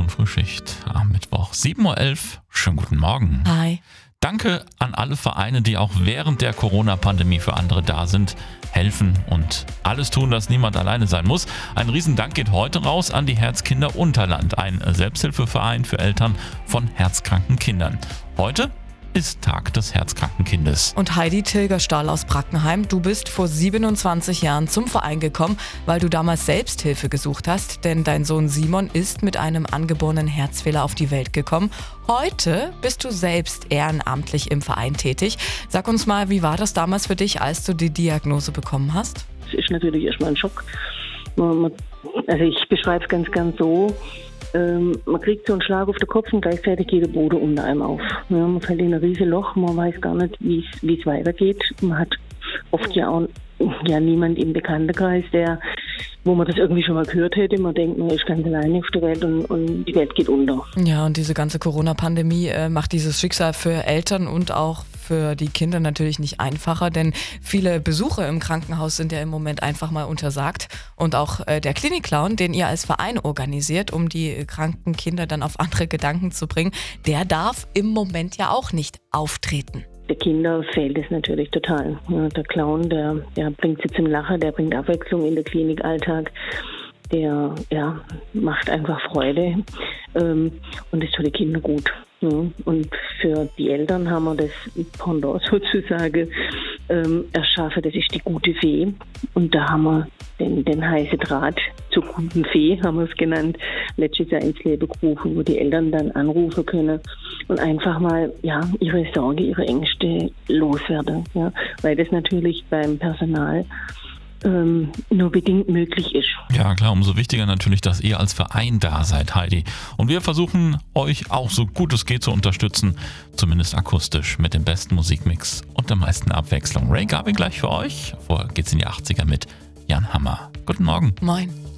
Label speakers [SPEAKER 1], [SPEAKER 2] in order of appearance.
[SPEAKER 1] und Frühschicht am Mittwoch 7.11 Uhr. Schönen guten Morgen.
[SPEAKER 2] Hi.
[SPEAKER 1] Danke an alle Vereine, die auch während der Corona-Pandemie für andere da sind, helfen und alles tun, dass niemand alleine sein muss. Ein Riesendank geht heute raus an die Herzkinder Unterland, ein Selbsthilfeverein für Eltern von herzkranken Kindern. Heute ist Tag des herzkranken Kindes.
[SPEAKER 2] Und Heidi Tilgerstahl aus Brackenheim, du bist vor 27 Jahren zum Verein gekommen, weil du damals Selbsthilfe gesucht hast, denn dein Sohn Simon ist mit einem angeborenen Herzfehler auf die Welt gekommen. Heute bist du selbst ehrenamtlich im Verein tätig. Sag uns mal, wie war das damals für dich, als du die Diagnose bekommen hast?
[SPEAKER 3] Es ist natürlich erstmal ein Schock. Also ich beschreibe es ganz so. Man kriegt so einen Schlag auf den Kopf und gleichzeitig geht der Boden unter einem auf. Ja, man fällt in ein riesiges Loch, man weiß gar nicht, wie es weitergeht. Man hat oft ja auch niemand im Bekanntenkreis, wo man das irgendwie schon mal gehört hätte. Man denkt, man ist ganz alleine auf der Welt und die Welt geht unter.
[SPEAKER 2] Ja, und diese ganze Corona-Pandemie macht dieses Schicksal für Eltern und auch für die Kinder natürlich nicht einfacher, denn viele Besuche im Krankenhaus sind ja im Moment einfach mal untersagt. Und auch der Klinik-Clown, den ihr als Verein organisiert, um die kranken Kinder dann auf andere Gedanken zu bringen, der darf im Moment ja auch nicht auftreten.
[SPEAKER 3] Der Kinder fehlt es natürlich total. Ja, der Clown, der bringt sie zum Lachen, der bringt Abwechslung in den Klinikalltag. Der macht einfach Freude und das tut den Kindern gut. Ja. Und für die Eltern haben wir das Pendant sozusagen erschaffen, das ist die gute Fee. Und da haben wir den heißen Draht zur guten Fee, haben wir es genannt, letztes Jahr ins Leben gerufen, wo die Eltern dann anrufen können und einfach mal ihre Sorge, ihre Ängste loswerden. Ja. Weil das natürlich beim Personal nur bedingt möglich ist.
[SPEAKER 1] Ja klar, umso wichtiger natürlich, dass ihr als Verein da seid, Heidi. Und wir versuchen euch auch so gut es geht zu unterstützen, zumindest akustisch, mit dem besten Musikmix und der meisten Abwechslung. Ray Garvey gleich für euch. Vorher geht's in die 80er mit Jan Hammer. Guten Morgen.
[SPEAKER 2] Moin.